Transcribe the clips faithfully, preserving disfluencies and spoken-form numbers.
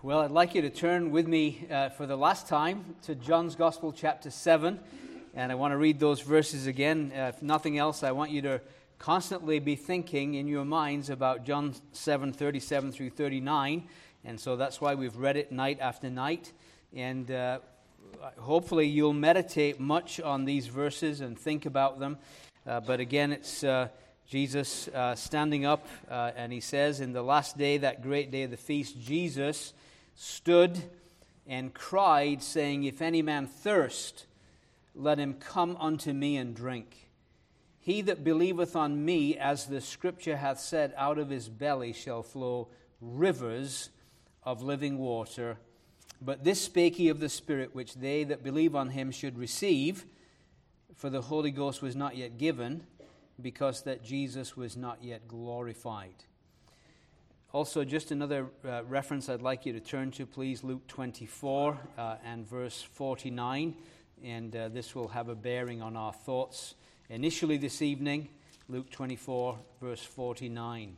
Well, I'd like you to turn with me uh, for the last time to John's Gospel, chapter seven. And I want to read those verses again. Uh, if nothing else, I want you to constantly be thinking in your minds about John seven, thirty-seven through thirty-nine. And so that's why we've read it night after night. And uh, hopefully you'll meditate much on these verses and think about them. Uh, but again, it's uh, Jesus uh, standing up, uh, and he says, in the last day, that great day of the feast, Jesus stood and cried, saying, If any man thirst, let him come unto me and drink. He that believeth on me, as the Scripture hath said, out of his belly shall flow rivers of living water. But this spake he of the Spirit, which they that believe on him should receive, for the Holy Ghost was not yet given, because that Jesus was not yet glorified. Also, just another uh, reference I'd like you to turn to, please, Luke twenty-four uh, and verse forty-nine, and uh, this will have a bearing on our thoughts initially this evening. Luke twenty-four, verse forty-nine.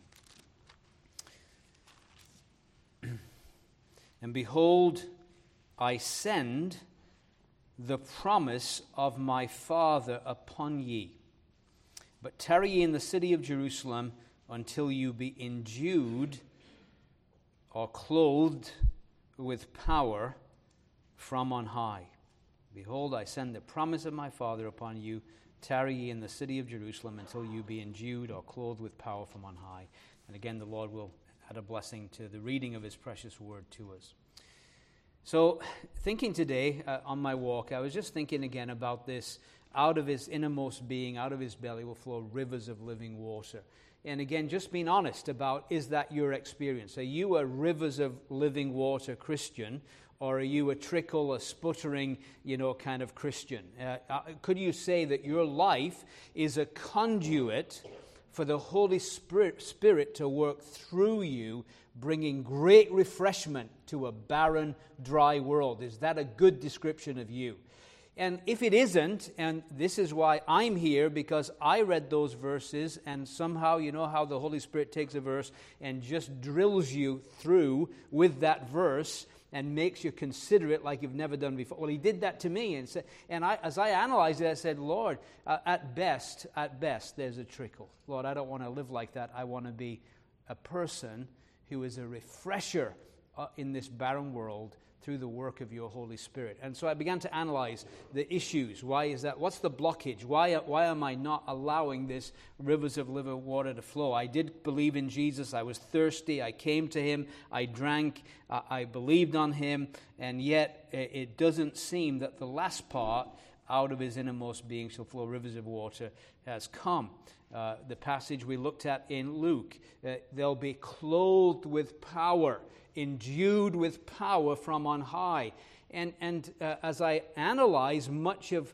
And behold, I send the promise of my Father upon ye. But tarry ye in the city of Jerusalem until you be endued or clothed with power from on high. Behold, I send the promise of my Father upon you. Tarry ye in the city of Jerusalem until you be endued or clothed with power from on high. And again, the Lord will add a blessing to the reading of his precious word to us. So, thinking today uh, on my walk, I was just thinking again about this. Out of his innermost being, out of his belly will flow rivers of living water. And again, just being honest about, is that your experience? Are you a rivers of living water Christian, or are you a trickle, a sputtering, you know, kind of Christian? Uh, uh, could you say that your life is a conduit for the Holy Spirit, Spirit to work through you, bringing great refreshment to a barren, dry world? Is that a good description of you? And if it isn't, and this is why I'm here, because I read those verses, and somehow, you know how the Holy Spirit takes a verse and just drills you through with that verse and makes you consider it like you've never done before. Well, he did that to me, and, said, and I, as I analyzed it, I said, Lord, uh, at best, at best, there's a trickle. Lord, I don't want to live like that. I want to be a person who is a refresher uh, in this barren world, through the work of your Holy Spirit. And so I began to analyze the issues. Why is that? What's the blockage? Why, why am I not allowing this rivers of living water to flow? I did believe in Jesus. I was thirsty. I came to him. I drank. Uh, I believed on him. And yet it doesn't seem that the last part, out of his innermost being shall flow rivers of water, has come. Uh, the passage we looked at in Luke, uh, they'll be clothed with power, endued with power from on high. And, and uh, as I analyze much of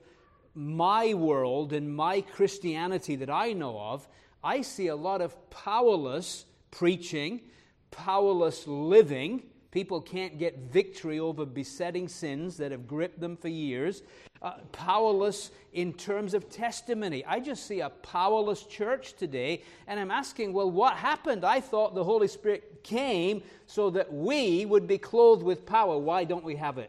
my world and my Christianity that I know of, I see a lot of powerless preaching, powerless living. People can't get victory over besetting sins that have gripped them for years. Uh, powerless in terms of testimony. I just see a powerless church today, and I'm asking, well, what happened? I thought the Holy Spirit came so that we would be clothed with power. Why don't we have it?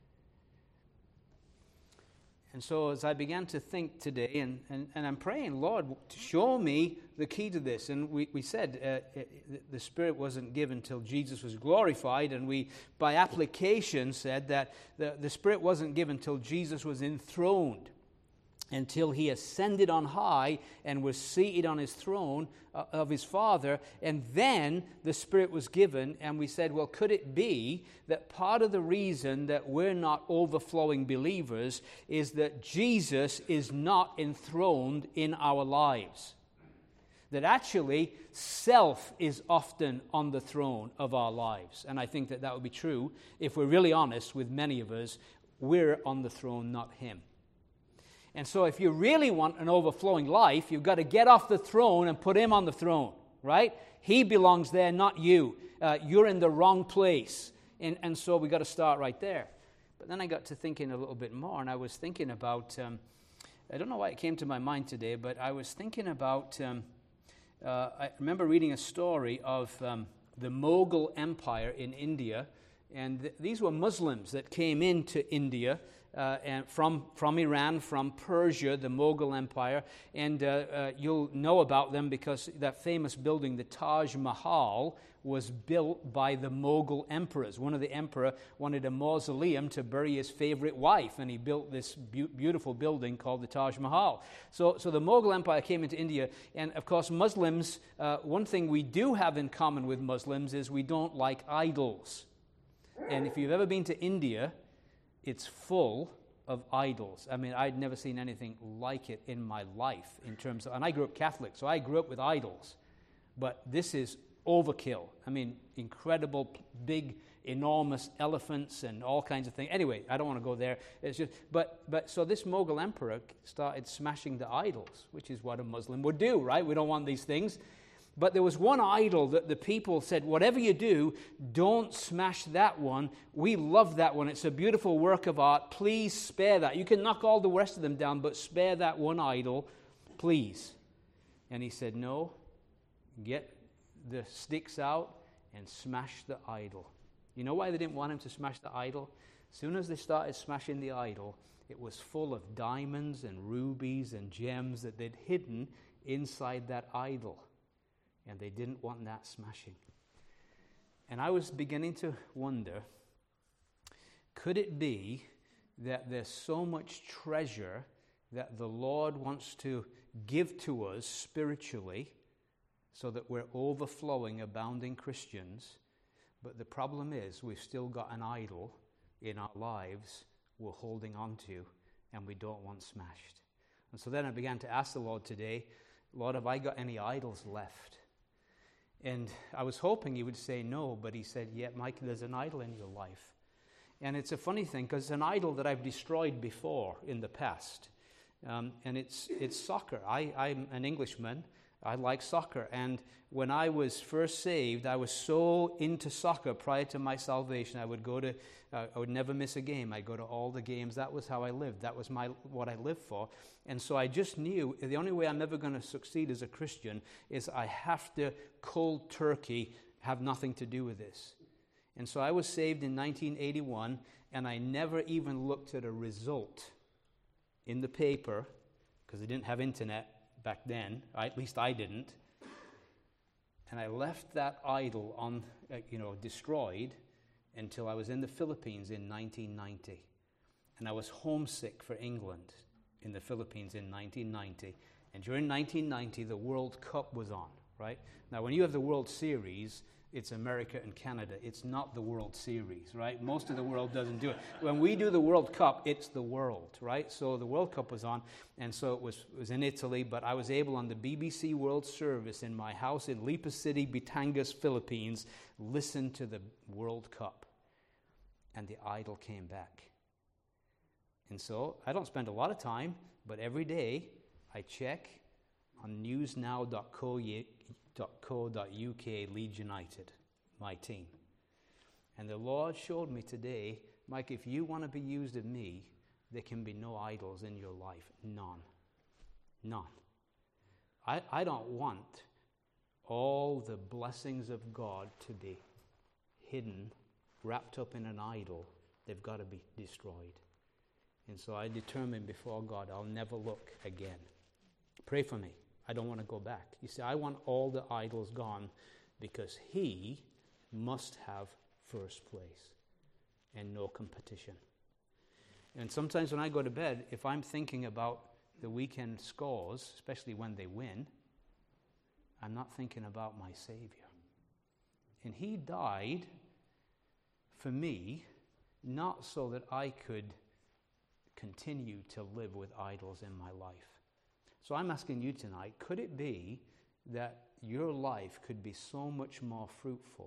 And so as I began to think today, and, and, and I'm praying, Lord, show me the key to this. And we, we said uh, it, the Spirit wasn't given till Jesus was glorified, and we, by application, said that the, the Spirit wasn't given till Jesus was enthroned, until he ascended on high and was seated on his throne uh, of his Father, and then the Spirit was given. And we said, well, could it be that part of the reason that we're not overflowing believers is that Jesus is not enthroned in our lives? That actually self is often on the throne of our lives. And I think that that would be true if we're really honest with many of us. We're on the throne, not him. And so if you really want an overflowing life, you've got to get off the throne and put him on the throne, right? He belongs there, not you. Uh, you're in the wrong place. And, and so we've got to start right there. But then I got to thinking a little bit more, and I was thinking about, um, I don't know why it came to my mind today, but I was thinking about, um, uh, I remember reading a story of um, the Mughal Empire in India And th- these were Muslims that came into India uh, and from, from Iran, from Persia, the Mughal Empire. And uh, uh, you'll know about them because that famous building, the Taj Mahal, was built by the Mughal emperors. One of the emperor wanted a mausoleum to bury his favorite wife, and he built this be- beautiful building called the Taj Mahal. So, so the Mughal Empire came into India, and of course Muslims, uh, one thing we do have in common with Muslims is we don't like idols. And if you've ever been to India, it's full of idols. I mean, I'd never seen anything like it in my life in terms of, and I grew up Catholic, so I grew up with idols. But this is overkill. I mean, incredible, big, enormous elephants and all kinds of things. Anyway, I don't want to go there. It's just, but, but so this Mughal emperor started smashing the idols, which is what a Muslim would do, right? We don't want these things. But there was one idol that the people said, whatever you do, don't smash that one. We love that one. It's a beautiful work of art. Please spare that. You can knock all the rest of them down, but spare that one idol, please. And he said, no, get the sticks out and smash the idol. You know why they didn't want him to smash the idol? As soon as they started smashing the idol, it was full of diamonds and rubies and gems that they'd hidden inside that idol. And they didn't want that smashing. And I was beginning to wonder, could it be that there's so much treasure that the Lord wants to give to us spiritually so that we're overflowing, abounding Christians, but the problem is we've still got an idol in our lives we're holding on to and we don't want smashed. And so then I began to ask the Lord today, Lord, have I got any idols left? And I was hoping he would say no, but he said, yeah, Mike, there's an idol in your life. And it's a funny thing, because it's an idol that I've destroyed before in the past. Um, and it's it's soccer. I, I'm an Englishman. I like soccer. And when I was first saved, I was so into soccer prior to my salvation. I would go to, uh, I would never miss a game. I'd go to all the games. That was how I lived. That was my what I lived for. And so I just knew the only way I'm ever going to succeed as a Christian is I have to cold turkey have nothing to do with this. And so I was saved in nineteen eighty-one, and I never even looked at a result in the paper, because they didn't have internet back then, at least I didn't. And I left that idol on, uh, you know, destroyed until I was in the Philippines in nineteen ninety. And I was homesick for England in the Philippines in nineteen ninety. And during nineteen ninety, the World Cup was on, right? Now, when you have the World Series, it's America and Canada. It's not the World Series, right? Most of the world doesn't do it. When we do the World Cup, it's the world, right? So the World Cup was on, and so it was, it was in Italy, but I was able on the B B C World Service in my house in Lipa City, Batangas, Philippines, listen to the World Cup. And the idol came back. And so I don't spend a lot of time, but every day I check on newsnow dot co dot U K Leeds United, my team. And the Lord showed me today, Mike, if you want to be used of me, there can be no idols in your life. None. None. I, I don't want all the blessings of God to be hidden, wrapped up in an idol. They've got to be destroyed. And so I determined before God, I'll never look again. Pray for me. I don't want to go back. You see, I want all the idols gone because He must have first place and no competition. And sometimes when I go to bed, if I'm thinking about the weekend scores, especially when they win, I'm not thinking about my Savior. And He died for me, not so that I could continue to live with idols in my life. So I'm asking you tonight, could it be that your life could be so much more fruitful,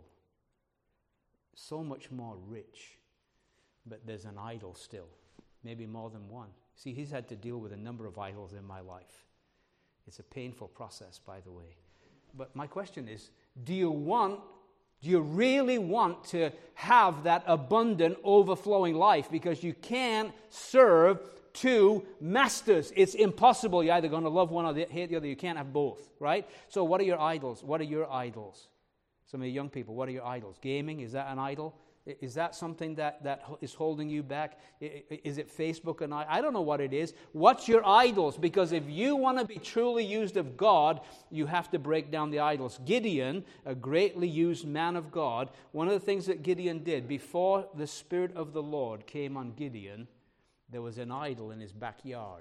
so much more rich, but there's an idol still, maybe more than one? See, he's had to deal with a number of idols in my life. It's a painful process, by the way. But my question is, do you want, do you really want to have that abundant, overflowing life? Because you can't serve two masters. It's impossible. You're either going to love one or hate the other. You can't have both, right? So what are your idols? What are your idols? Some of you young people, what are your idols? Gaming, is that an idol? Is that something that, that is holding you back? Is it Facebook and I? I don't know what it is. What's your idols? Because if you want to be truly used of God, you have to break down the idols. Gideon, a greatly used man of God, one of the things that Gideon did, before the Spirit of the Lord came on Gideon, there was an idol in his backyard.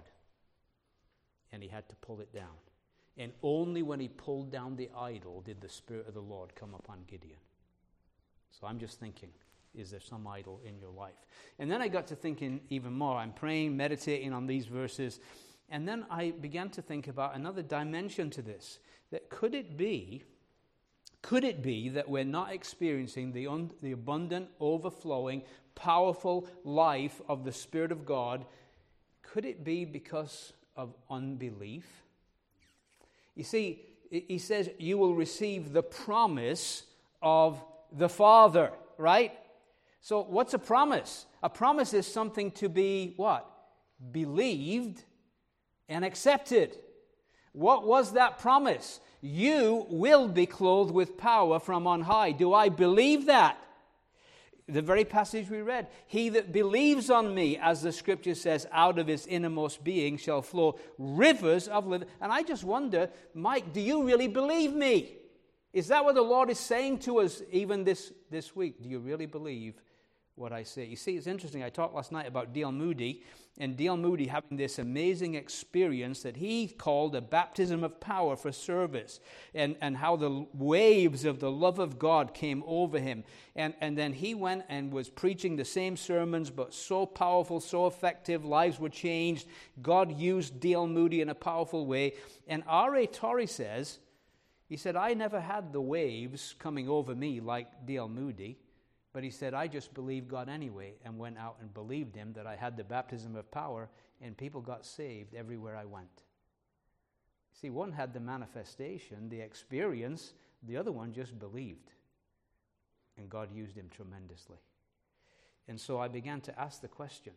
And he had to pull it down. And only when he pulled down the idol did the Spirit of the Lord come upon Gideon. So I'm just thinking, is there some idol in your life? And then I got to thinking even more. I'm praying, meditating on these verses. And then I began to think about another dimension to this. That could it be, could it be that we're not experiencing the, un, the abundant, overflowing, powerful life of the Spirit of God? Could it be because of unbelief? You see, he says you will receive the promise of the Father, right? So what's a promise? A promise is something to be what? Believed and accepted. What was that promise? You will be clothed with power from on high. Do I believe that? The very passage we read, he that believes on me, as the scripture says, out of his innermost being shall flow rivers of living. And I just wonder, Mike, do you really believe me? Is that what the Lord is saying to us even this, this week? Do you really believe what I say? You see, it's interesting. I talked last night about Dale Moody, and Dale Moody having this amazing experience that he called a baptism of power for service, and, and how the waves of the love of God came over him. And, and then he went and was preaching the same sermons, but so powerful, so effective, lives were changed. God used Dale Moody in a powerful way. And R A Torrey says, he said, I never had the waves coming over me like Dale Moody. But he said, I just believed God anyway and went out and believed him that I had the baptism of power, and people got saved everywhere I went. See, one had the manifestation, the experience. The other one just believed. And God used him tremendously. And so I began to ask the question,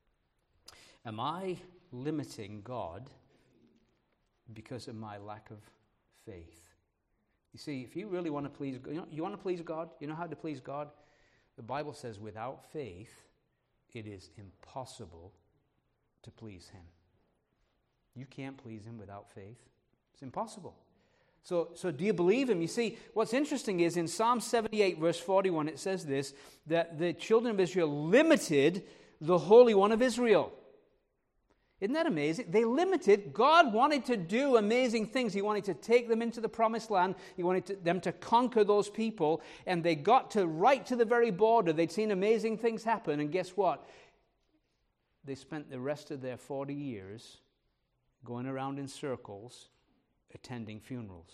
am I limiting God because of my lack of faith? You see, if you really want to please God, you know, you want to please God? You know how to please God? The Bible says without faith, it is impossible to please him. You can't please him without faith. It's impossible. So, so do you believe him? You see, what's interesting is in Psalm seventy-eight, verse forty-one, it says this, that the children of Israel limited the Holy One of Israel. Isn't that amazing? They limited. God wanted to do amazing things. He wanted to take them into the promised land. He wanted to, them to conquer those people. And they got to right to the very border. They'd seen amazing things happen. And guess what? They spent the rest of their forty years going around in circles, attending funerals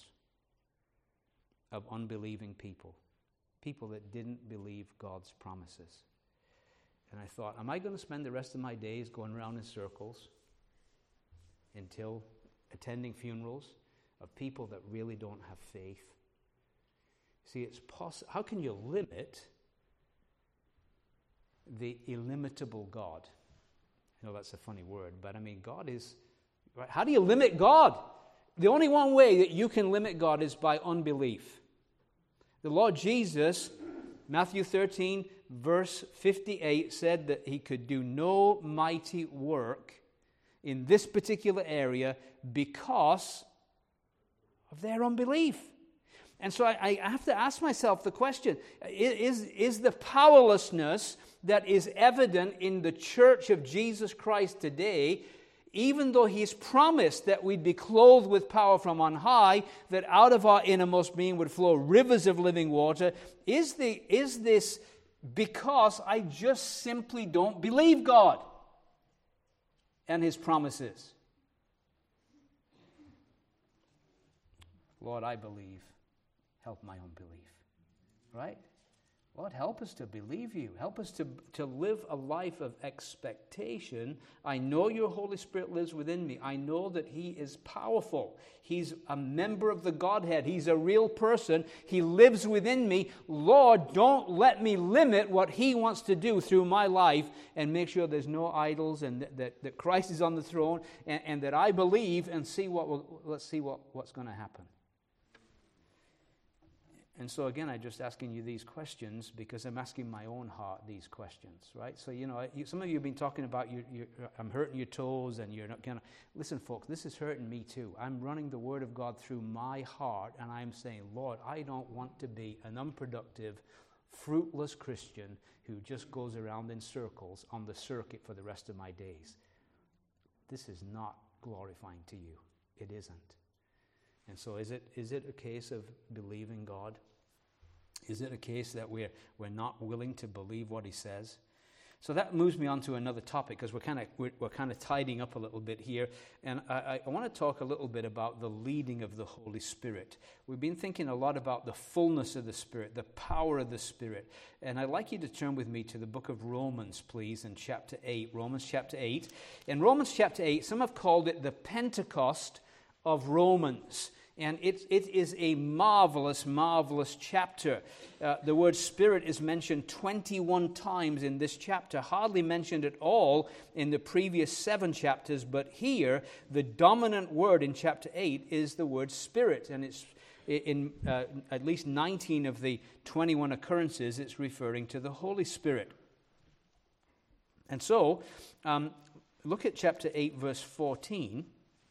of unbelieving people. People that didn't believe God's promises. And I thought, am I going to spend the rest of my days going around in circles until attending funerals of people that really don't have faith? See, it's possible. How can you limit the illimitable God? I know that's a funny word, but I mean, God is... Right? How do you limit God? The only one way that you can limit God is by unbelief. The Lord Jesus, Matthew thirteen, verse fifty-eight, said that he could do no mighty work in this particular area because of their unbelief. And so I, I have to ask myself the question, is, is the powerlessness that is evident in the church of Jesus Christ today, even though he's promised that we'd be clothed with power from on high, that out of our innermost being would flow rivers of living water, is, the, is this because I just simply don't believe God and his promises? Lord, I believe. Help my unbelief. Right? Lord, help us to believe you. Help us to, to live a life of expectation. I know your Holy Spirit lives within me. I know that he is powerful. He's a member of the Godhead. He's a real person. He lives within me. Lord, don't let me limit what he wants to do through my life, and make sure there's no idols, and that, that, that Christ is on the throne, and, and that I believe, and see what will, let's see what, what's going to happen. And so again, I'm just asking you these questions because I'm asking my own heart these questions, right? So, you know, you, some of you have been talking about, you, you, I'm hurting your toes and you're not kind of, listen, folks, this is hurting me too. I'm running the Word of God through my heart and I'm saying, Lord, I don't want to be an unproductive, fruitless Christian who just goes around in circles on the circuit for the rest of my days. This is not glorifying to you. It isn't. And so is it is it a case of believing God? Is it a case that we're we're not willing to believe what he says? So that moves me on to another topic, because we're kind of we're, we're kind of tidying up a little bit here, and I, I want to talk a little bit about the leading of the Holy Spirit. We've been thinking a lot about the fullness of the Spirit, the power of the Spirit, and I'd like you to turn with me to the book of Romans, please, in chapter eight. Romans chapter eight. In Romans chapter eight, some have called it the Pentecost of Romans. And it, it is a marvelous, marvelous chapter. Uh, the word Spirit is mentioned twenty-one times in this chapter, hardly mentioned at all in the previous seven chapters, but here, the dominant word in chapter eight is the word Spirit, and it's in uh, at least nineteen of the twenty-one occurrences, it's referring to the Holy Spirit. And so, um, look at chapter eight, verse fourteen.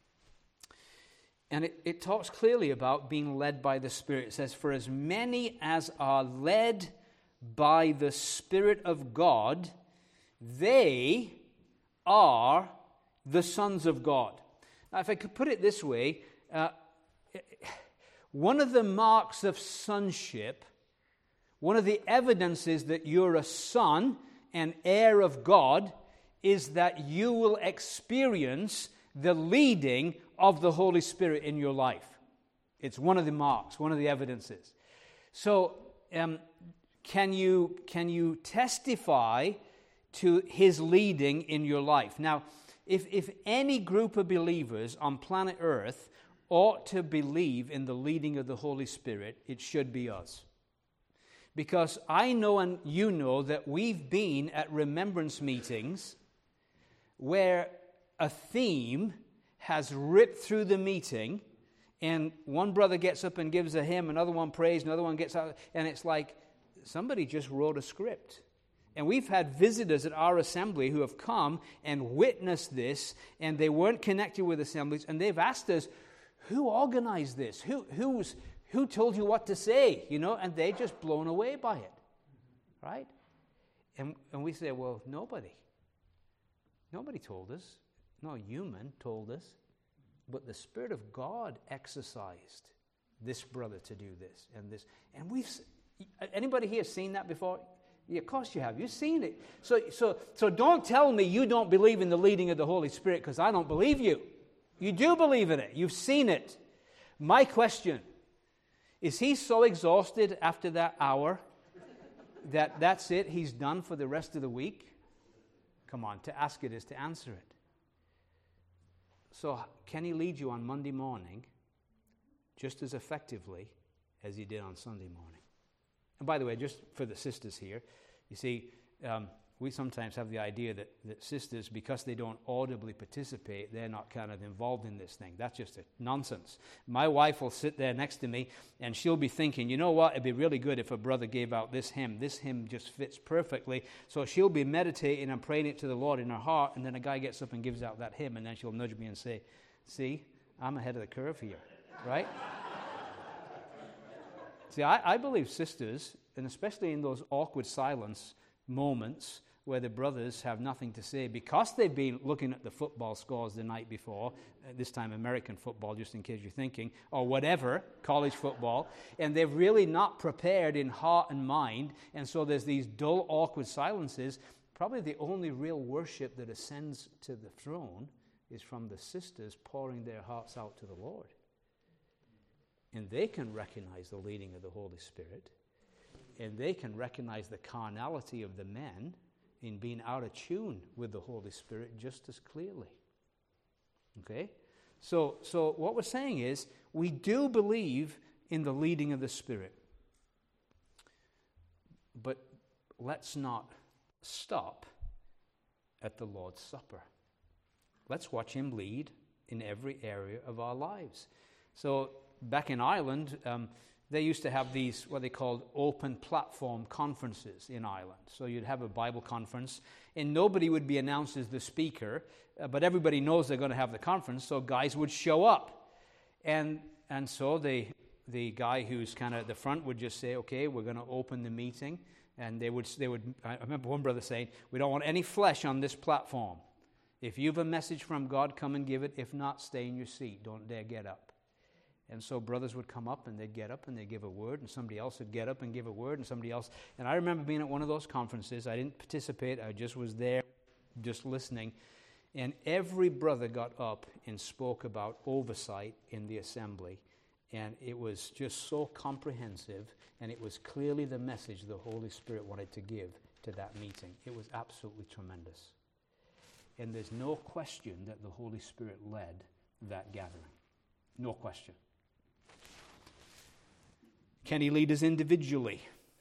And it, it talks clearly about being led by the Spirit. It says, for as many as are led by the Spirit of God, they are the sons of God. Now, if I could put it this way, uh, one of the marks of sonship, one of the evidences that you're a son and heir of God, is that you will experience the leading of the Holy Spirit in your life. It's one of the marks, one of the evidences. So, um, can you can you testify to his leading in your life? Now, if if any group of believers on planet Earth ought to believe in the leading of the Holy Spirit, it should be us. Because I know and you know that we've been at remembrance meetings where a theme has ripped through the meeting, and one brother gets up and gives a hymn, another one prays, another one gets out, and it's like somebody just wrote a script. And we've had visitors at our assembly who have come and witnessed this, and they weren't connected with assemblies, and they've asked us, who organized this? Who who's who told you what to say? You know, and they're just blown away by it. Right? And and we say, well, nobody. Nobody told us. No human told us, but the Spirit of God exercised this brother to do this and this. And we've, anybody here seen that before? Yeah, of course you have. You've seen it. So, so, so don't tell me you don't believe in the leading of the Holy Spirit, because I don't believe you. You do believe in it. You've seen it. My question, is he so exhausted after that hour that that's it? He's done for the rest of the week? Come on, to ask it is to answer it. So can he lead you on Monday morning just as effectively as he did on Sunday morning? And by the way, just for the sisters here, you see, um, we sometimes have the idea that, that sisters, because they don't audibly participate, they're not kind of involved in this thing. That's just a nonsense. My wife will sit there next to me, and she'll be thinking, you know what, it'd be really good if a brother gave out this hymn. This hymn just fits perfectly. So she'll be meditating and praying it to the Lord in her heart, and then a guy gets up and gives out that hymn, and then she'll nudge me and say, see, I'm ahead of the curve here, right? See, I, I believe sisters, and especially in those awkward silence moments where the brothers have nothing to say because they've been looking at the football scores the night before, uh, this time American football, just in case you're thinking, or whatever, college football, and they've really not prepared in heart and mind, and so there's these dull, awkward silences. Probably the only real worship that ascends to the throne is from the sisters pouring their hearts out to the Lord. And they can recognize the leading of the Holy Spirit, and they can recognize the carnality of the men in being out of tune with the Holy Spirit just as clearly. Okay? So, so what we're saying is, we do believe in the leading of the Spirit. But let's not stop at the Lord's Supper. Let's watch him lead in every area of our lives. So, back in Ireland, um, they used to have these, what they called open platform conferences in Ireland. So you'd have a Bible conference, and nobody would be announced as the speaker, uh, but everybody knows they're going to have the conference, so guys would show up. And and so the, the guy who's kind of at the front would just say, okay, we're going to open the meeting. And they would, they would. I remember one brother saying, we don't want any flesh on this platform. If you have a message from God, come and give it. If not, stay in your seat. Don't dare get up. And so brothers would come up, and they'd get up, and they'd give a word, and somebody else would get up and give a word, and somebody else. And I remember being at one of those conferences. I didn't participate. I just was there, just listening. And every brother got up and spoke about oversight in the assembly. And it was just so comprehensive, and it was clearly the message the Holy Spirit wanted to give to that meeting. It was absolutely tremendous. And there's no question that the Holy Spirit led that gathering. No question. Can he lead us individually?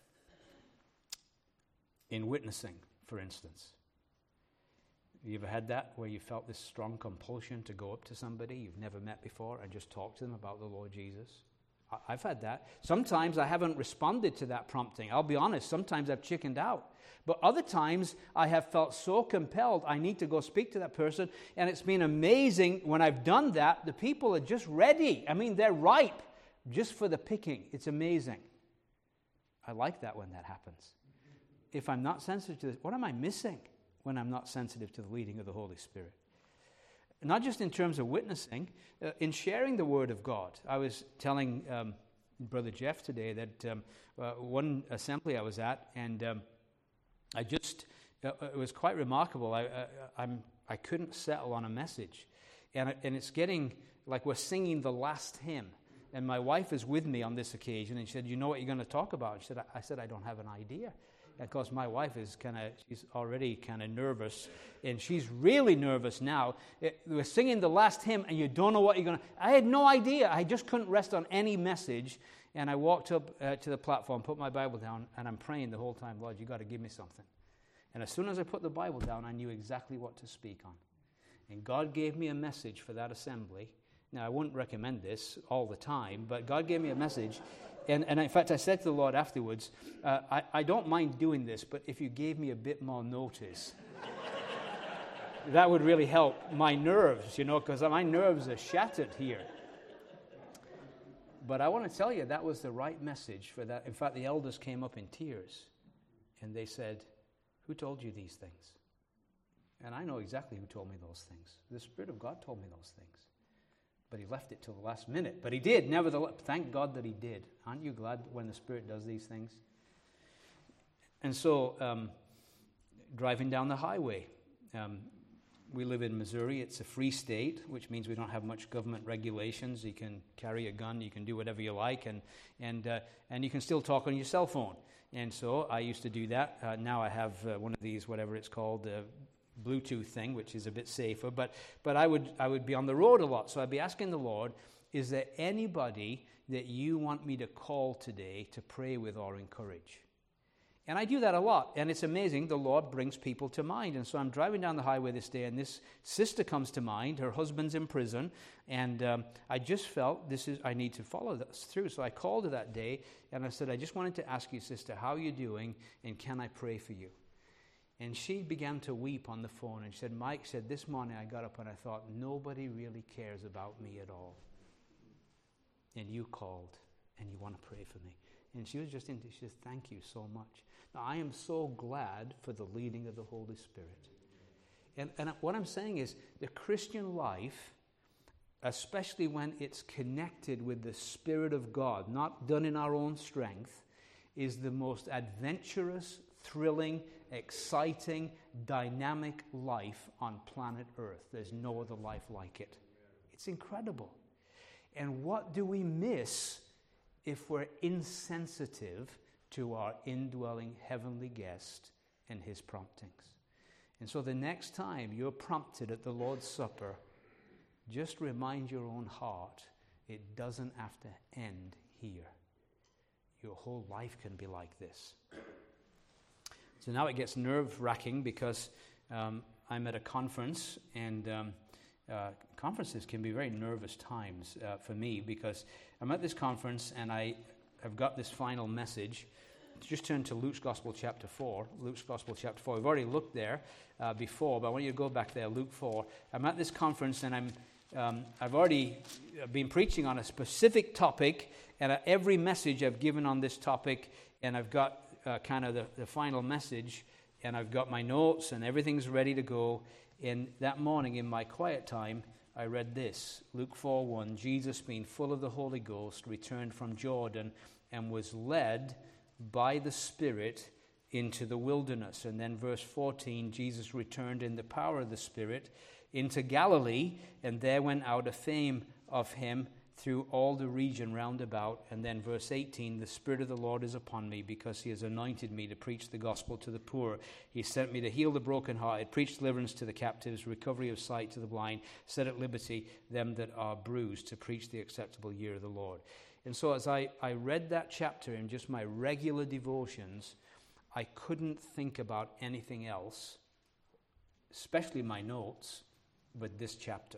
In witnessing, for instance. Have you ever had that, where you felt this strong compulsion to go up to somebody you've never met before and just talk to them about the Lord Jesus? I- I've had that. Sometimes I haven't responded to that prompting. I'll be honest, sometimes I've chickened out. But other times I have felt so compelled, I need to go speak to that person. And it's been amazing when I've done that, the people are just ready. I mean, they're ripe just for the picking. It's amazing. I like that when that happens. If I'm not sensitive to this, what am I missing when I'm not sensitive to the leading of the Holy Spirit? Not just in terms of witnessing, uh, in sharing the Word of God. I was telling um, Brother Jeff today that um, uh, one assembly I was at, and um, I just, uh, it was quite remarkable. I, uh, I'm, I couldn't settle on a message. And, and it's getting like we're singing the last hymn. And my wife is with me on this occasion, and she said, you know what you're going to talk about? She said, I, I said, I don't have an idea. Of course, my wife is kind of, she's already kind of nervous, and she's really nervous now. It, we're singing the last hymn, and you don't know what you're going to... I had no idea. I just couldn't rest on any message, and I walked up uh, to the platform, put my Bible down, and I'm praying the whole time, Lord, you got to give me something. And as soon as I put the Bible down, I knew exactly what to speak on. And God gave me a message for that assembly. Now, I wouldn't recommend this all the time, but God gave me a message. And, and in fact, I said to the Lord afterwards, uh, I, I don't mind doing this, but if you gave me a bit more notice, that would really help my nerves, you know, because my nerves are shattered here. But I want to tell you, that was the right message for that. In fact, the elders came up in tears, and they said, who told you these things? And I know exactly who told me those things. The Spirit of God told me those things. But he left it till the last minute. But he did, nevertheless. Thank God that he did. Aren't you glad when the Spirit does these things? And so, um, driving down the highway, um, we live in Missouri. It's a free state, which means we don't have much government regulations. You can carry a gun, you can do whatever you like, and and uh, and you can still talk on your cell phone. And so I used to do that. Uh, now I have uh, one of these, whatever it's called, uh, Bluetooth thing, which is a bit safer, but but I would I would be on the road a lot, so I'd be asking the Lord, is there anybody that you want me to call today to pray with or encourage? And I do that a lot, and it's amazing, the Lord brings people to mind. And so I'm driving down the highway this day, and this sister comes to mind. Her husband's in prison, and um, I just felt this is I need to follow this through. So I called her that day, and I said, I just wanted to ask you, sister, how are you doing, and can I pray for you? And she began to weep on the phone, and she said, Mike said, this morning I got up and I thought, nobody really cares about me at all. And you called, and you want to pray for me. And she was just into, she said, thank you so much. Now, I am so glad for the leading of the Holy Spirit. And, and what I'm saying is, the Christian life, especially when it's connected with the Spirit of God, not done in our own strength, is the most adventurous, thrilling, exciting, dynamic life on planet Earth. There's no other life like it. It's incredible. And what do we miss if we're insensitive to our indwelling heavenly guest and his promptings? And so the next time you're prompted at the Lord's Supper, just remind your own heart, it doesn't have to end here. Your whole life can be like this. So now it gets nerve-wracking because um, I'm at a conference, and um, uh, conferences can be very nervous times uh, for me, because I'm at this conference and I I've got this final message. Just turn to Luke's Gospel chapter four. Luke's Gospel chapter four. We've already looked there uh, before, but I want you to go back there, Luke four. I'm at this conference, and I'm, um, I've already been preaching on a specific topic, and uh, every message I've given on this topic, and I've got uh, kind of the, the final message, and I've got my notes, and everything's ready to go. And that morning in my quiet time, I read this, Luke four one, Jesus, being full of the Holy Ghost, returned from Jordan and was led by the Spirit into the wilderness. And then verse fourteen, Jesus returned in the power of the Spirit into Galilee, and there went out a fame of him through all the region round about. And then verse eighteen, the Spirit of the Lord is upon me, because he has anointed me to preach the gospel to the poor. He sent me to heal the brokenhearted, preach deliverance to the captives, recovery of sight to the blind, set at liberty them that are bruised, to preach the acceptable year of the Lord. And so as I, I read that chapter in just my regular devotions, I couldn't think about anything else, especially my notes, but this chapter.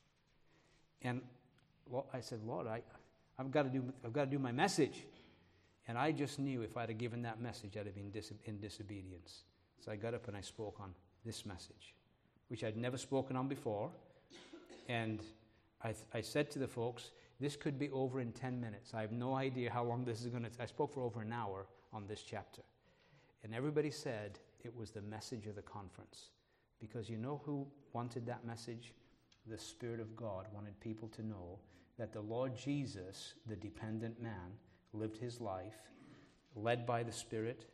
And I said, Lord, I, I've got to do, I've got to do my message. And I just knew if I'd have given that message, I'd have been dis- in disobedience. So I got up and I spoke on this message, which I'd never spoken on before. And I, th- I said to the folks, this could be over in ten minutes. I have no idea how long this is going to... I spoke for over an hour on this chapter. And everybody said it was the message of the conference. Because you know who wanted that message? The Spirit of God wanted people to know that the Lord Jesus, the dependent man, lived his life led by the Spirit,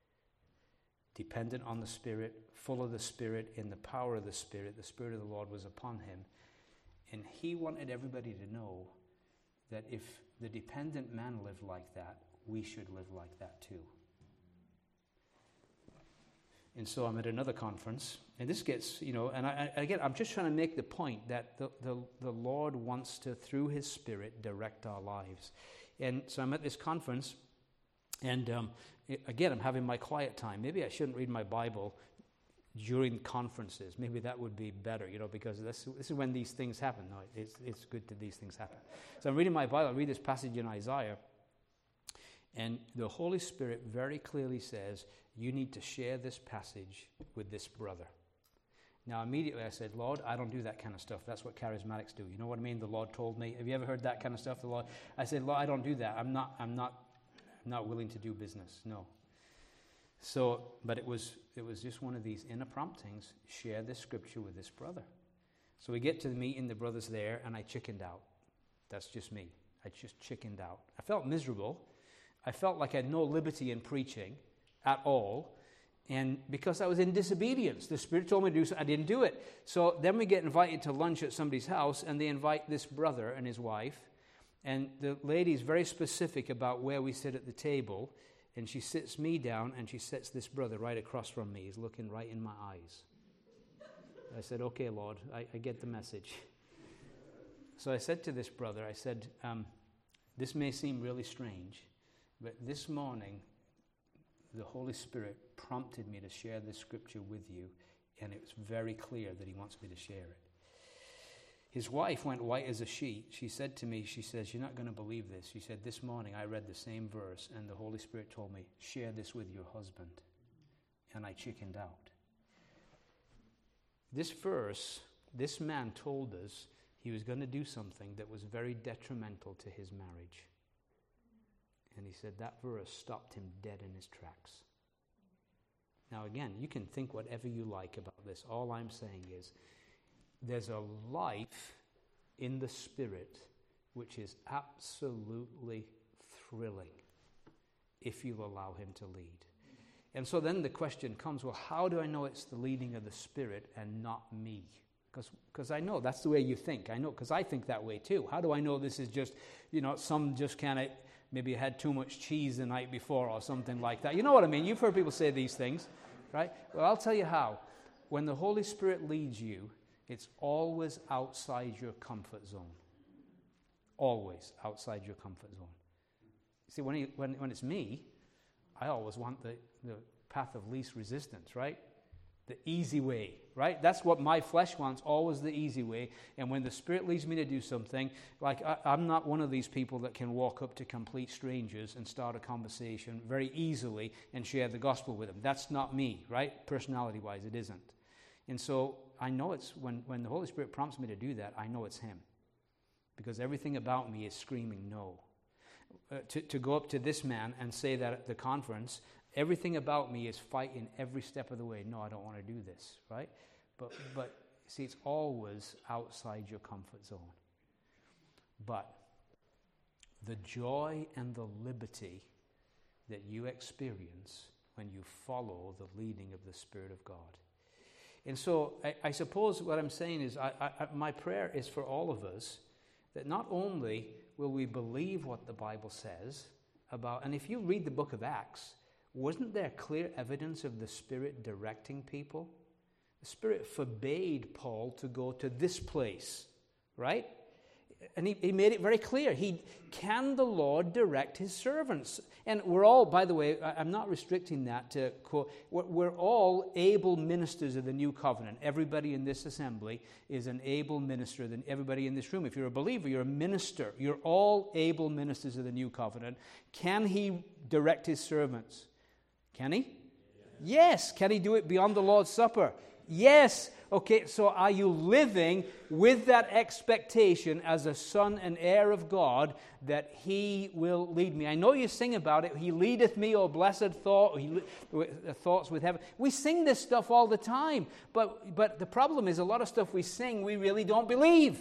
dependent on the Spirit, full of the Spirit, in the power of the Spirit. The Spirit of the Lord was upon him. And he wanted everybody to know that if the dependent man lived like that, we should live like that too. And so I'm at another conference, and this gets, you know, and I, I, again, I'm just trying to make the point that the, the, the Lord wants to, through his Spirit, direct our lives. And so I'm at this conference, and um, it, again, I'm having my quiet time. Maybe I shouldn't read my Bible during conferences. Maybe that would be better, you know, because this, this is when these things happen. No, it's, it's good that these things happen. So I'm reading my Bible. I read this passage in Isaiah, and the Holy Spirit very clearly says, you need to share this passage with this brother. Now, immediately I said, Lord, I don't do that kind of stuff. That's what charismatics do. You know what I mean? The Lord told me. Have you ever heard that kind of stuff? The Lord. I said, Lord, I don't do that. I'm not. I'm not. I'm not willing to do business. No. So, but it was it was just one of these inner promptings. Share this scripture with this brother. So we get to the meeting. The brother's there, and I chickened out. That's just me. I just chickened out. I felt miserable. I felt like I had no liberty in preaching at all. And because I was in disobedience, the Spirit told me to do so, I didn't do it. So then we get invited to lunch at somebody's house, and they invite this brother and his wife. And the lady is very specific about where we sit at the table. And she sits me down, and she sits this brother right across from me. He's looking right in my eyes. I said, okay, Lord, I, I get the message. So I said to this brother, I said, um, this may seem really strange, but this morning, the Holy Spirit prompted me to share this scripture with you, and it's very clear that he wants me to share it. His wife went white as a sheet. She said to me, she says, you're not going to believe this. She said, this morning I read the same verse, and the Holy Spirit told me, share this with your husband. And I chickened out. This verse, this man told us he was going to do something that was very detrimental to his marriage. And he said that verse stopped him dead in his tracks. Now again, you can think whatever you like about this. All I'm saying is there's a life in the Spirit which is absolutely thrilling if you allow him to lead. And so then the question comes, well, how do I know it's the leading of the Spirit and not me? Because I know that's the way you think. I know, because I think that way too. How do I know this is just, you know, some just kind of maybe had too much cheese the night before or something like that. You know what I mean? You've heard people say these things, right? Well, I'll tell you how. When the Holy Spirit leads you, it's always outside your comfort zone. Always outside your comfort zone. See, when, he, when, when it's me, I always want the, the path of least resistance, right? the easy way, right? That's what my flesh wants, always the easy way. And when the Spirit leads me to do something, like I, I'm not one of these people that can walk up to complete strangers and start a conversation very easily and share the gospel with them. That's not me, right? Personality-wise, it isn't. And so I know it's, when, when the Holy Spirit prompts me to do that, I know it's Him. Because everything about me is screaming no. Uh, to, to go up to this man and say that at the conference, everything about me is fighting every step of the way. No, I don't want to do this, right? But, but see, it's always outside your comfort zone. But the joy and the liberty that you experience when you follow the leading of the Spirit of God. And so I, I suppose what I'm saying is I, I, my prayer is for all of us that not only will we believe what the Bible says about, and if you read the book of Acts, wasn't there clear evidence of the Spirit directing people? The Spirit forbade Paul to go to this place, right? And he, he made it very clear. He, can the Lord direct His servants? And we're all, by the way, I, I'm not restricting that to quote, we're, we're all able ministers of the new covenant. Everybody in this assembly is an able minister than everybody in this room. If you're a believer, you're a minister. You're all able ministers of the new covenant. Can He direct His servants? Can He? Yes. Can He do it beyond the Lord's Supper? Yes. Okay, so are you living with that expectation as a son and heir of God that He will lead me? I know you sing about it. He leadeth me, O blessed thought, he, thoughts with heaven. We sing this stuff all the time, but, but the problem is a lot of stuff we sing we really don't believe.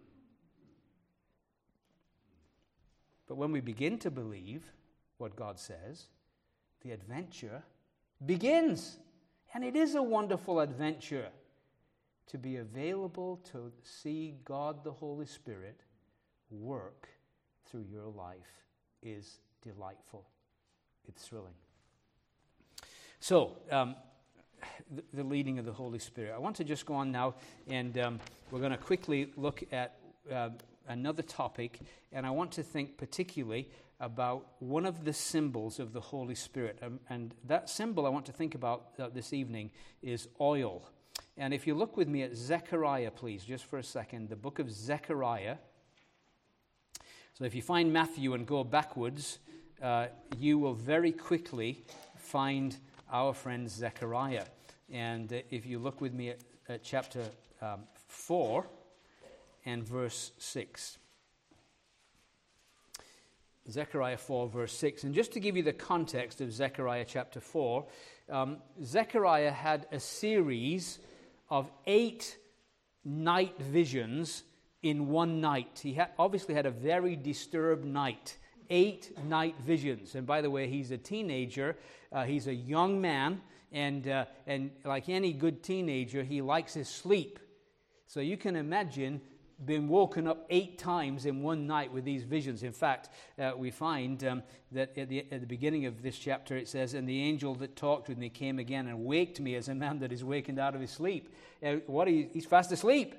But when we begin to believe what God says, the adventure begins. And it is a wonderful adventure. To be available to see God the Holy Spirit work through your life is delightful. It's thrilling. So, um, the, the leading of the Holy Spirit. I want to just go on now, and um, we're going to quickly look at uh, another topic, and I want to think particularly about one of the symbols of the Holy Spirit. Um, and that symbol I want to think about uh, this evening is oil. And if you look with me at Zechariah, please, just for a second, the book of Zechariah. So if you find Matthew and go backwards, uh, you will very quickly find our friend Zechariah. And uh, if you look with me at, at chapter um, four and verse six. Zechariah four, verse six. And just to give you the context of Zechariah chapter four, um, Zechariah had a series of eight night visions in one night. He ha- obviously had a very disturbed night. Eight night visions. And by the way, he's a teenager. Uh, he's a young man. And, uh, and like any good teenager, he likes his sleep. So you can imagine being woken up eight times in one night with these visions. In fact, uh, we find um, that at the, at the beginning of this chapter it says, "And the angel that talked with me came again and waked me as a man that is wakened out of his sleep." Uh, what? He, he's fast asleep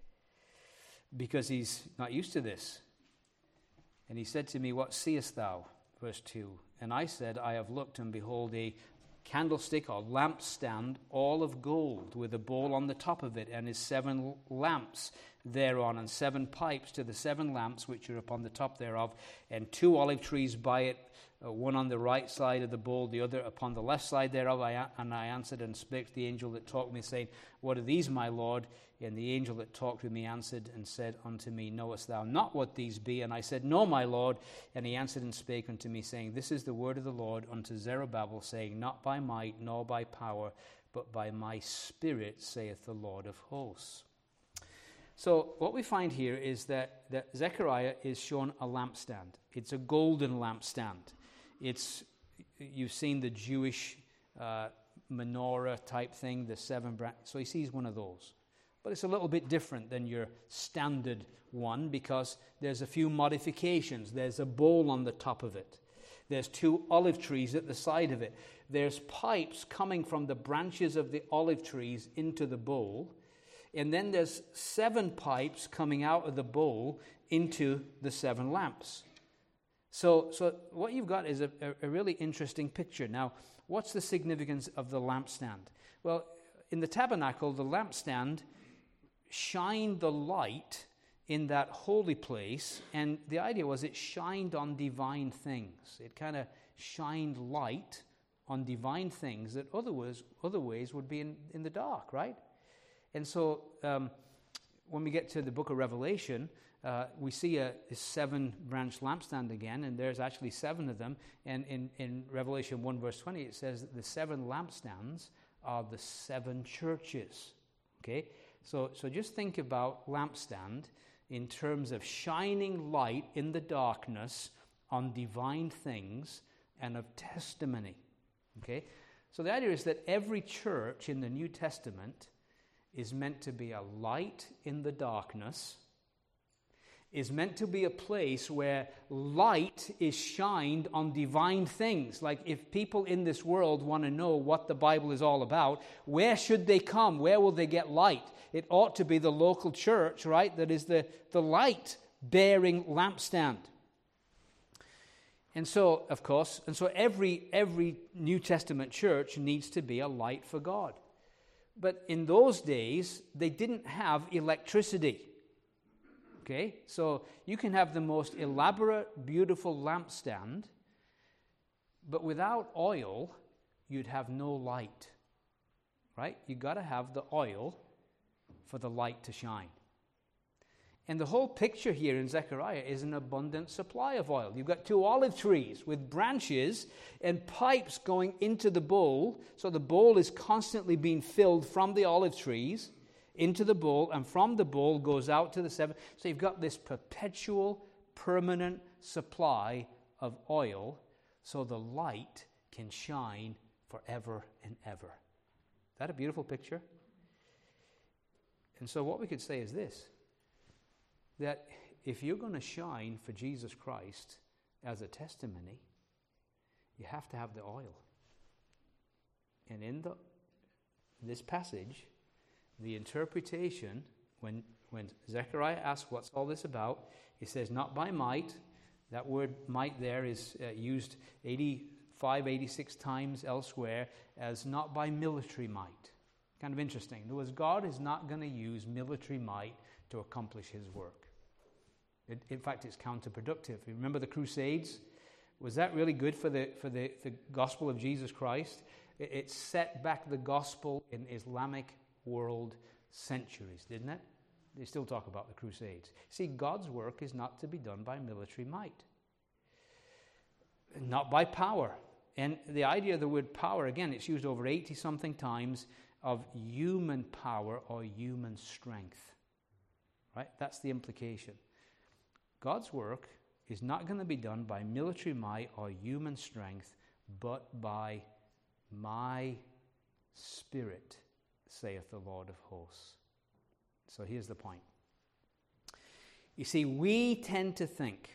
because he's not used to this. "And he said to me, What seest thou?" Verse two. "And I said, I have looked, and behold, a candlestick or lampstand, all of gold, with a bowl on the top of it, and his seven lamps thereon, and seven pipes to the seven lamps which are upon the top thereof, and two olive trees by it, uh, one on the right side of the bowl, the other upon the left side thereof. I, and I answered and spake to the angel that talked with me, saying, What are these, my Lord? And the angel that talked with me answered and said unto me, Knowest thou not what these be? And I said, No, my Lord. And he answered and spake unto me, saying, This is the word of the Lord unto Zerubbabel, saying, Not by might nor by power, but by my Spirit, saith the Lord of hosts. So what we find here is that, that Zechariah is shown a lampstand. It's a golden lampstand. It's, you've seen the Jewish uh, menorah type thing, the seven branches. So he sees one of those. But it's a little bit different than your standard one because there's a few modifications. There's a bowl on the top of it. There's two olive trees at the side of it. There's pipes coming from the branches of the olive trees into the bowl. And then there's seven pipes coming out of the bowl into the seven lamps. So, so what you've got is a, a really interesting picture. Now, what's the significance of the lampstand? Well, in the tabernacle, the lampstand shined the light in that holy place, and the idea was it shined on divine things. It kind of shined light on divine things that other ways, other ways would be in, in the dark, right? And so um, when we get to the book of Revelation, uh, we see a, a seven-branch lampstand again, and there's actually seven of them. And in, in Revelation one, verse twenty, it says that the seven lampstands are the seven churches, okay? So, so just think about lampstand in terms of shining light in the darkness on divine things and of testimony, okay? So the idea is that every church in the New Testament is meant to be a light in the darkness, is meant to be a place where light is shined on divine things. Like if people in this world want to know what the Bible is all about, where should they come? Where will they get light? It ought to be the local church, right? That is the, the light-bearing lampstand. And so, of course, and so every every New Testament church needs to be a light for God. But in those days, they didn't have electricity. Okay? So you can have the most elaborate, beautiful lampstand, but without oil, you'd have no light. Right? You got to have the oil for the light to shine. And the whole picture here in Zechariah is an abundant supply of oil. You've got two olive trees with branches and pipes going into the bowl. So the bowl is constantly being filled from the olive trees into the bowl, and from the bowl goes out to the seven. So you've got this perpetual, permanent supply of oil so the light can shine forever and ever. Is that a beautiful picture? And so what we could say is this, that if you're going to shine for Jesus Christ as a testimony, you have to have the oil. And in the this passage, the interpretation, when, when Zechariah asks what's all this about, he says, not by might. That word might there is uh, used eighty-five, eighty-six times elsewhere as not by military might. Kind of interesting. In other words, God is not going to use military might to accomplish his work. It, in fact, it's counterproductive. You remember the Crusades? Was that really good for the for the, the gospel of Jesus Christ? It, it set back the gospel in Islamic world centuries, didn't it? They still talk about the Crusades. See, God's work is not to be done by military might, not by power. And the idea of the word power, again, it's used over eighty-something times, of human power or human strength. Right? That's the implication. God's work is not going to be done by military might or human strength, but by my Spirit, saith the Lord of hosts. So here's the point. You see, we tend to think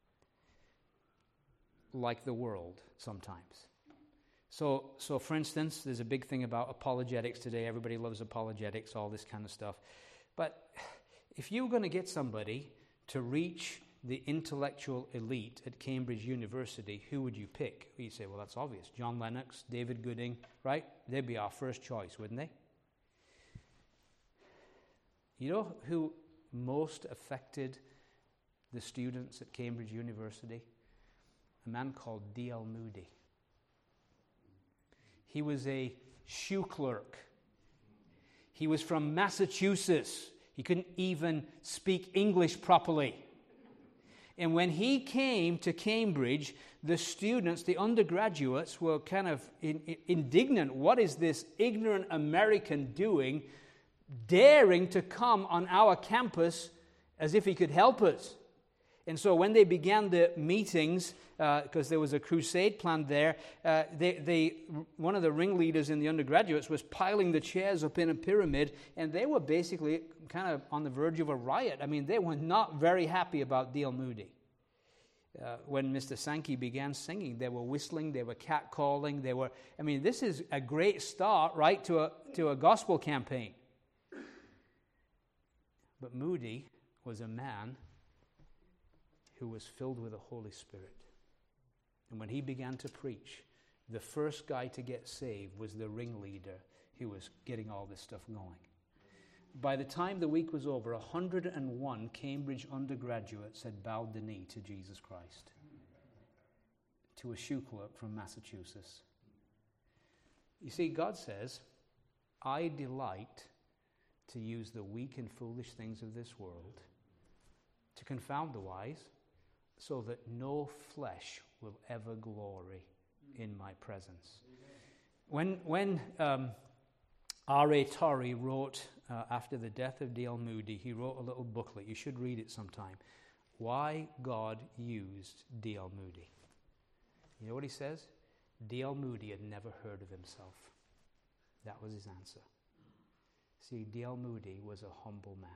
like the world sometimes. So, so for instance, there's a big thing about apologetics today. Everybody loves apologetics, all this kind of stuff. But if you're going to get somebody to reach the intellectual elite at Cambridge University, who would you pick? You say, well, that's obvious. John Lennox, David Gooding, right? They'd be our first choice, wouldn't they? You know who most affected the students at Cambridge University? A man called D L Moody. He was a shoe clerk. He was from Massachusetts. He couldn't even speak English properly. And when he came to Cambridge, the students, the undergraduates, were kind of in, in, indignant. What is this ignorant American doing, daring to come on our campus as if he could help us? And so when they began the meetings, because uh, there was a crusade planned there, uh, they, they, one of the ringleaders in the undergraduates was piling the chairs up in a pyramid, and they were basically kind of on the verge of a riot. I mean, they were not very happy about D L Moody. Uh, when Mister Sankey began singing, they were whistling, they were catcalling, they were, I mean, this is a great start, right, to a, to a gospel campaign. But Moody was a man who was filled with the Holy Spirit. And when he began to preach, the first guy to get saved was the ringleader who was getting all this stuff going. By the time the week was over, one hundred and one Cambridge undergraduates had bowed the knee to Jesus Christ, to a shoe clerk from Massachusetts. You see, God says, I delight to use the weak and foolish things of this world to confound the wise, so that no flesh will ever glory in my presence. When, when um, R A Torrey wrote, uh, after the death of D L Moody, he wrote a little booklet. You should read it sometime. Why God used D L Moody. You know what he says? D L Moody had never heard of himself. That was his answer. See, D L Moody was a humble man.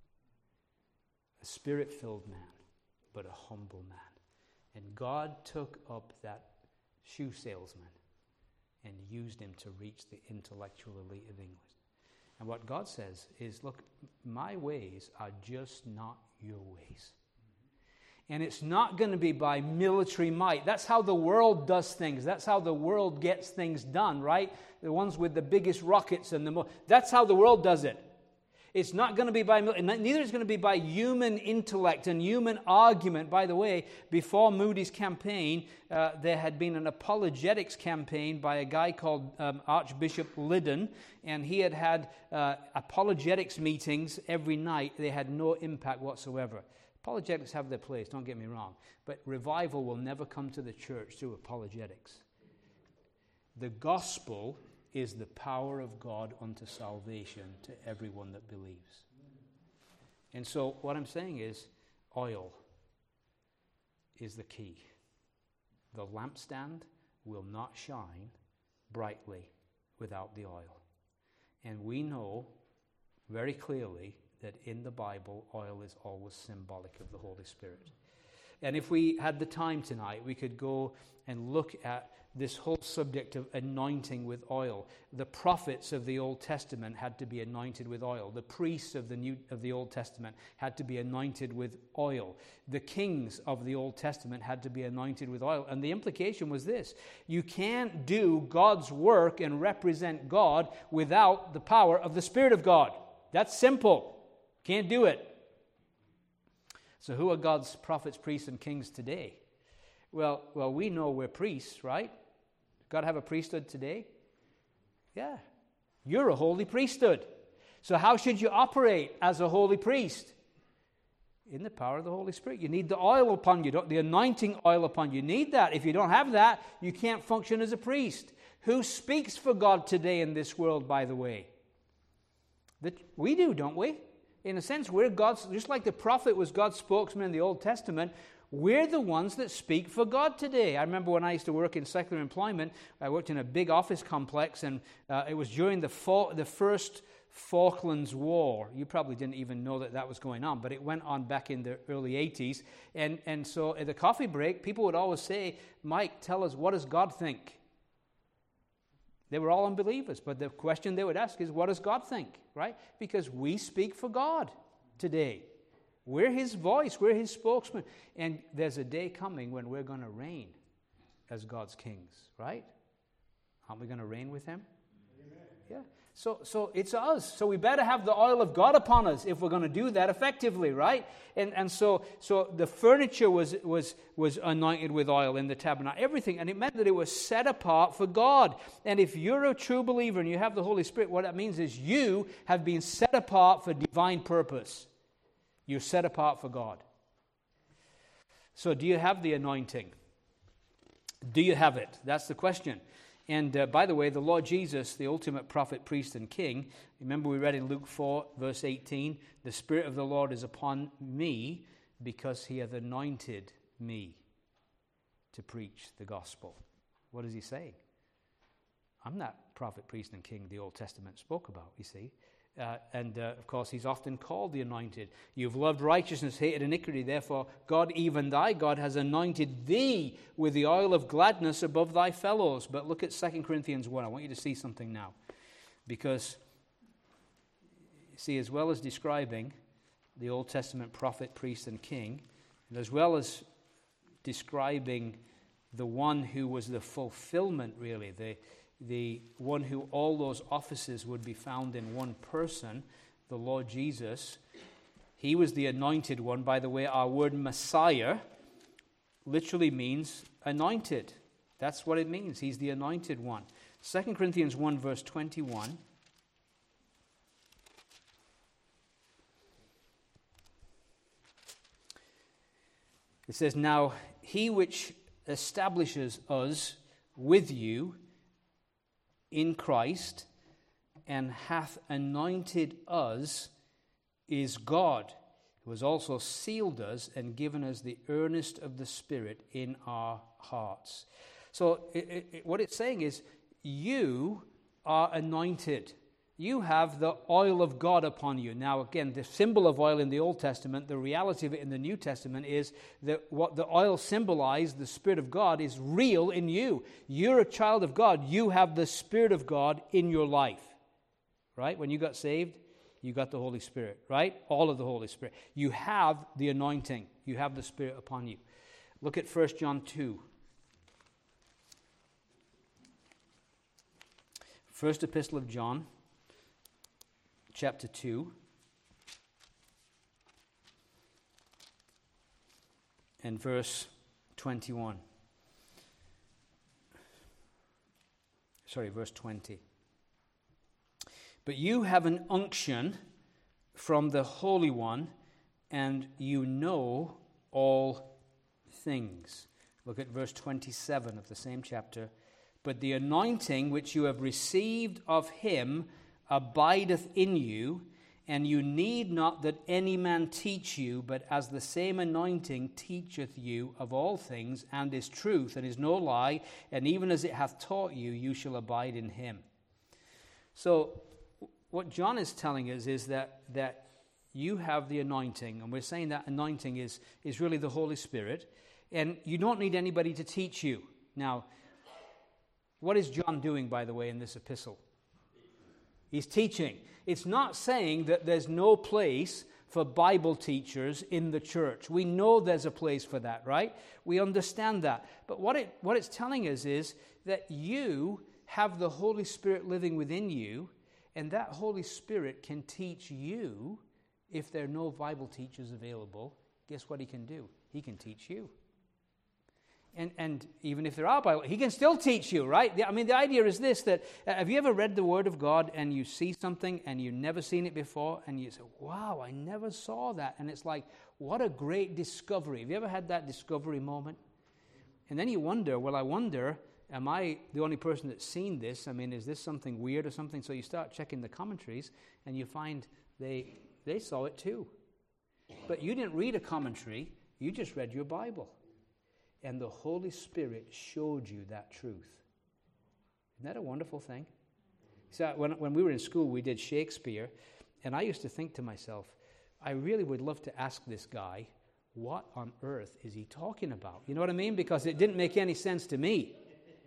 A spirit-filled man, but a humble man. And God took up that shoe salesman and used him to reach the intellectual elite of England. And what God says is, look, my ways are just not your ways. And it's not going to be by military might. That's how the world does things. That's how the world gets things done, right? The ones with the biggest rockets and the mo- that's how the world does it. It's not going to be by, neither is going to be by human intellect and human argument. By the way, before Moody's campaign, uh, there had been an apologetics campaign by a guy called um, Archbishop Liddon, and he had had uh, apologetics meetings every night. They had no impact whatsoever. Apologetics have their place, don't get me wrong, but revival will never come to the church through apologetics. The gospel is the power of God unto salvation to everyone that believes. And so what I'm saying is, oil is the key. The lampstand will not shine brightly without the oil. And we know very clearly that in the Bible, oil is always symbolic of the Holy Spirit. And if we had the time tonight, we could go and look at this whole subject of anointing with oil. The prophets of the Old Testament had to be anointed with oil. The priests of the New of the Old Testament had to be anointed with oil. The kings of the Old Testament had to be anointed with oil. And the implication was this: you can't do God's work and represent God without the power of the Spirit of God. That's simple. Can't do it. So who are God's prophets, priests, and kings today? Well, well, we know we're priests, right? God have a priesthood today? Yeah. You're a holy priesthood. So how should you operate as a holy priest? In the power of the Holy Spirit. You need the oil upon you, the anointing oil upon you. You need that. If you don't have that, you can't function as a priest. Who speaks for God today in this world, by the way? That we do, don't we? In a sense, we're God's, just like the prophet was God's spokesman in the Old Testament, we're the ones that speak for God today. I remember when I used to work in secular employment, I worked in a big office complex, and uh, it was during the, fa- the first Falklands War. You probably didn't even know that that was going on, but it went on back in the early eighties. And, and so at the coffee break, people would always say, Mike, tell us, what does God think? They were all unbelievers, but the question they would ask is, what does God think, right? Because we speak for God today. We're His voice, we're His spokesman. And there's a day coming when we're going to reign as God's kings, right? Aren't we going to reign with Him? Amen. Yeah. So, so it's us. So we better have the oil of God upon us if we're going to do that effectively, right? And and so so the furniture was was was anointed with oil in the tabernacle, everything, and it meant that it was set apart for God. And if you're a true believer and you have the Holy Spirit, what that means is you have been set apart for divine purpose. You're set apart for God. So do you have the anointing? Do you have it? That's the question. And uh, by the way, the Lord Jesus, the ultimate prophet, priest, and king, remember we read in Luke four, verse eighteen, the Spirit of the Lord is upon me because He hath anointed me to preach the gospel. What does He say? I'm that prophet, priest, and king the Old Testament spoke about, you see. Uh, and, uh, of course, He's often called the anointed. You've loved righteousness, hated iniquity. Therefore, God, even thy God, has anointed thee with the oil of gladness above thy fellows. But look at Second Corinthians one. I want you to see something now. Because, see, as well as describing the Old Testament prophet, priest, and king, and as well as describing the one who was the fulfillment, really, the, the one who all those offices would be found in one person, the Lord Jesus. He was the anointed one. By the way, our word Messiah literally means anointed. That's what it means. He's the anointed one. Second Corinthians one, verse twenty-one. It says, "Now he which establishes us with you in Christ and hath anointed us is God, who has also sealed us and given us the earnest of the Spirit in our hearts." So it, it, what it's saying is, you are anointed. You have the oil of God upon you. Now, again, the symbol of oil in the Old Testament, the reality of it in the New Testament is that what the oil symbolized, the Spirit of God, is real in you. You're a child of God. You have the Spirit of God in your life. Right? When you got saved, you got the Holy Spirit. Right? All of the Holy Spirit. You have the anointing. You have the Spirit upon you. Look at First John two. First Epistle of John, chapter two, and verse twenty-one. Sorry, verse twenty. "But you have an unction from the Holy One, and you know all things." Look at verse twenty-seven of the same chapter. "But the anointing which you have received of him abideth in you, and you need not that any man teach you, but as the same anointing teacheth you of all things, and is truth, and is no lie, and even as it hath taught you, you shall abide in him." So what John is telling us is that, that you have the anointing, and we're saying that anointing is, is really the Holy Spirit, and you don't need anybody to teach you. Now, what is John doing, by the way, in this epistle? He's teaching. It's not saying that there's no place for Bible teachers in the church. We know there's a place for that, right? We understand that. But what it what it's telling us is that you have the Holy Spirit living within you, and that Holy Spirit can teach you. If there are no Bible teachers available, guess what he can do? He can teach you. And and even if there are Bible, he can still teach you, right? I mean, the idea is this, that uh, have you ever read the Word of God and you see something and you've never seen it before and you say, wow, I never saw that. And it's like, what a great discovery. Have you ever had that discovery moment? And then you wonder, well, I wonder, am I the only person that's seen this? I mean, is this something weird or something? So you start checking the commentaries and you find they they saw it too. But you didn't read a commentary, you just read your Bible. And the Holy Spirit showed you that truth. Isn't that a wonderful thing? So when, when we were in school, we did Shakespeare, and I used to think to myself, I really would love to ask this guy, what on earth is he talking about? You know what I mean? Because it didn't make any sense to me.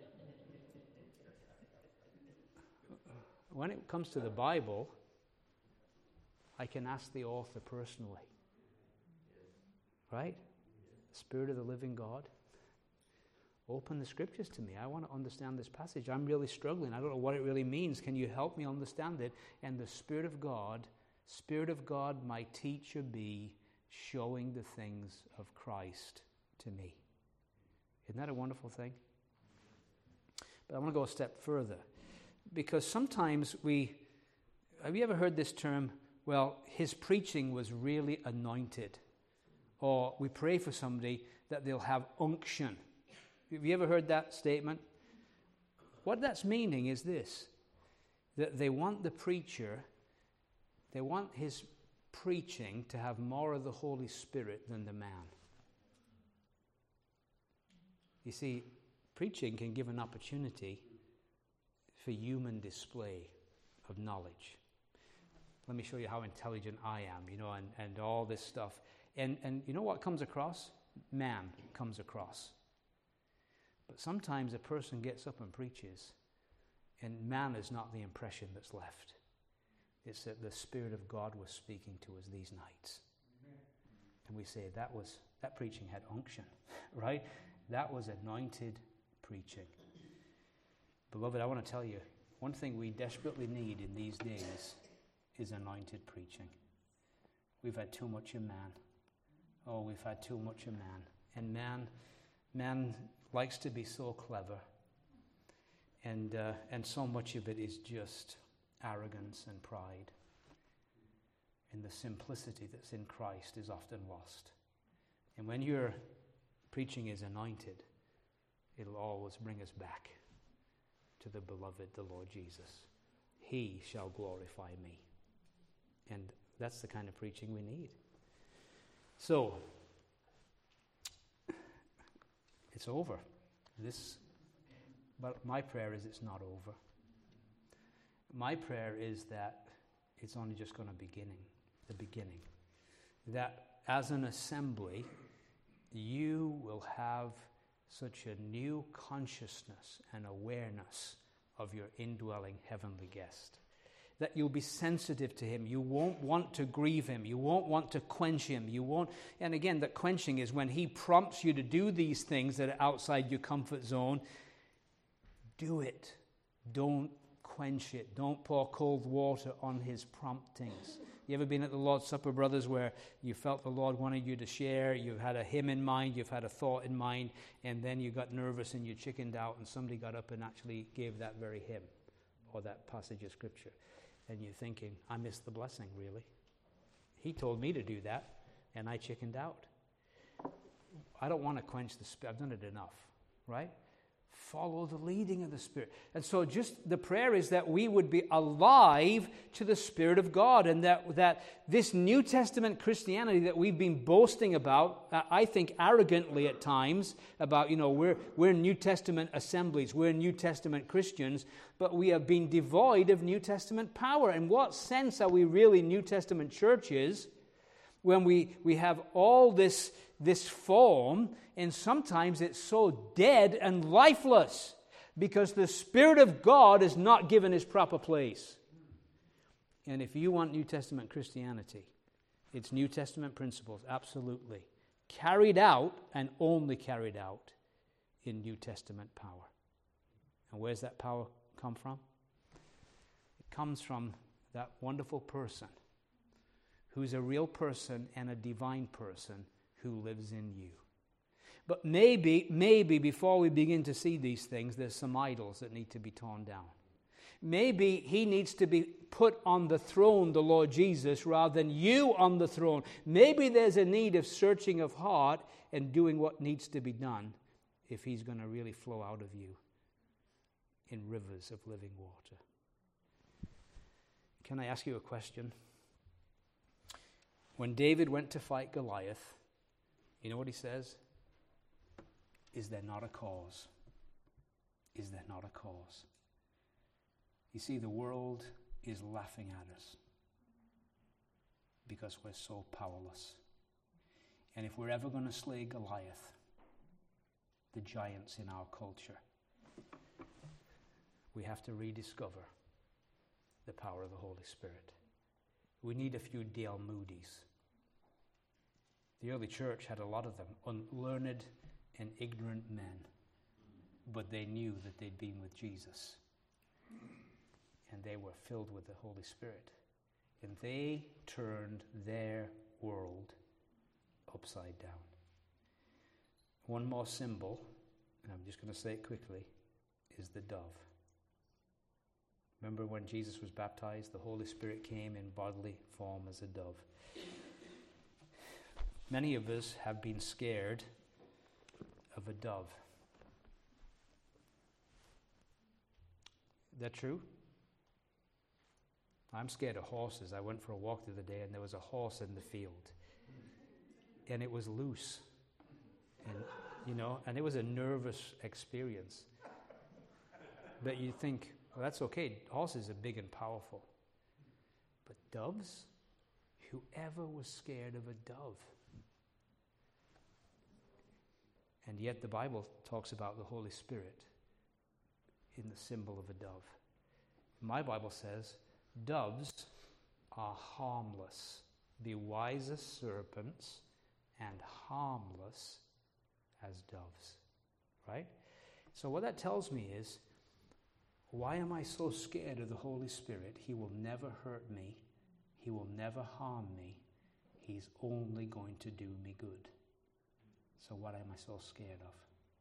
When it comes to the Bible, I can ask the author personally. Right? The Spirit of the living God. Open the scriptures to me. I want to understand this passage. I'm really struggling. I don't know what it really means. Can you help me understand it? And the Spirit of God, Spirit of God, my teacher be, showing the things of Christ to me. Isn't that a wonderful thing? But I want to go a step further. Because sometimes we, have you ever heard this term, well, his preaching was really anointed. Or we pray for somebody that they'll have unction. Have you ever heard that statement? What that's meaning is this, that they want the preacher, they want his preaching to have more of the Holy Spirit than the man. You see, preaching can give an opportunity for human display of knowledge. Let me show you how intelligent I am, you know, and, and all this stuff. And, and you know what comes across? Man comes across. But sometimes a person gets up and preaches, and man is not the impression that's left. It's that the Spirit of God was speaking to us these nights. And we say, that was that preaching had unction, right? That was anointed preaching. Beloved, I want to tell you, one thing we desperately need in these days is anointed preaching. We've had too much of man. Oh, we've had too much of man. And man, man likes to be so clever. And, uh, and so much of it is just arrogance and pride. And the simplicity that's in Christ is often lost. And when your preaching is anointed, it'll always bring us back to the beloved, the Lord Jesus. He shall glorify me. And that's the kind of preaching we need. So, it's over. This, but my prayer is it's not over. My prayer is that it's only just going to beginning, the beginning. That as an assembly, you will have such a new consciousness and awareness of your indwelling heavenly guest, that you'll be sensitive to him. You won't want to grieve him. You won't want to quench him. You won't. And again, that quenching is when he prompts you to do these things that are outside your comfort zone. Do it. Don't quench it. Don't pour cold water on his promptings. You ever been at the Lord's Supper, brothers, where you felt the Lord wanted you to share, you had a hymn in mind, you've had a thought in mind, and then you got nervous and you chickened out and somebody got up and actually gave that very hymn or that passage of Scripture. And you're thinking, I missed the blessing, really. He told me to do that, and I chickened out. I don't want to quench the Spirit. I've done it enough, right? Follow the leading of the Spirit. And so just the prayer is that we would be alive to the Spirit of God, and that, that this New Testament Christianity that we've been boasting about, uh, I think arrogantly at times, about, you know, we're, we're New Testament assemblies, we're New Testament Christians, but we have been devoid of New Testament power. In what sense are we really New Testament churches when we, we have all this, this form, and sometimes it's so dead and lifeless because the Spirit of God is not given his proper place? And if you want New Testament Christianity, it's New Testament principles, absolutely, carried out and only carried out in New Testament power. And where's that power come from? It comes from that wonderful person who's a real person and a divine person who lives in you. But maybe, maybe before we begin to see these things, there's some idols that need to be torn down. Maybe he needs to be put on the throne, the Lord Jesus, rather than you on the throne. Maybe there's a need of searching of heart and doing what needs to be done if he's going to really flow out of you in rivers of living water. Can I ask you a question? When David went to fight Goliath, you know what he says? Is there not a cause? Is there not a cause? You see, the world is laughing at us because we're so powerless. And if we're ever going to slay Goliath, the giants in our culture, we have to rediscover the power of the Holy Spirit. We need a few D L Moody's. The early church had a lot of them, unlearned and ignorant men, but they knew that they'd been with Jesus, and they were filled with the Holy Spirit, and they turned their world upside down. One more symbol, and I'm just going to say it quickly, is the dove. Remember when Jesus was baptized, the Holy Spirit came in bodily form as a dove. Many of us have been scared of a dove. Is that true? I'm scared of horses. I went for a walk the other day and there was a horse in the field. And it was loose. And, you know, and it was a nervous experience. But you think, well, that's okay. Horses are big and powerful. But doves? Whoever was scared of a dove? And yet the Bible talks about the Holy Spirit in the symbol of a dove. My Bible says, doves are harmless. Be wise as serpents and harmless as doves. right? So what that tells me is, why am I so scared of the Holy Spirit? He will never hurt me. He will never harm me. He's only going to do me good. So what am I so scared of?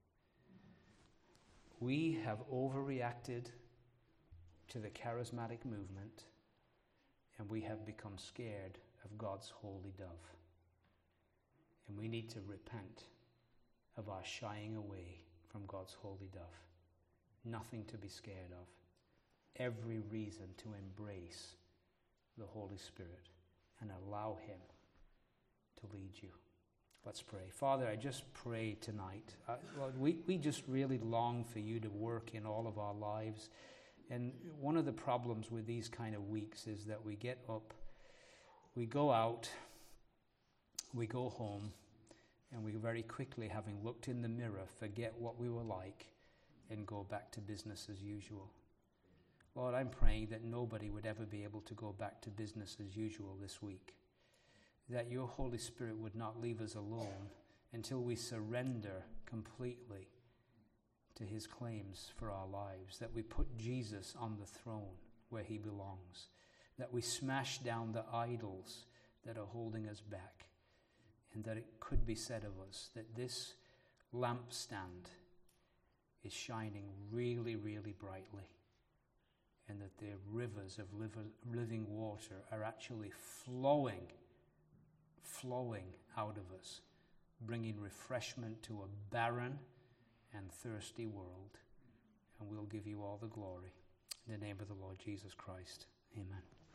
We have overreacted to the charismatic movement, and we have become scared of God's holy dove. And we need to repent of our shying away from God's holy dove. Nothing to be scared of. Every reason to embrace the Holy Spirit and allow Him to lead you. Let's pray. Father, I just pray tonight. Uh, Lord, we, we just really long for you to work in all of our lives. And one of the problems with these kind of weeks is that we get up, we go out, we go home, and we very quickly, having looked in the mirror, forget what we were like and go back to business as usual. Lord, I'm praying that nobody would ever be able to go back to business as usual this week. That your Holy Spirit would not leave us alone until we surrender completely to His claims for our lives. That we put Jesus on the throne where He belongs. That we smash down the idols that are holding us back. And that it could be said of us that this lampstand is shining really, really brightly. And that the rivers of living water are actually flowing, flowing out of us, bringing refreshment to a barren and thirsty world. And we'll give you all the glory. In the name of the Lord Jesus Christ. Amen.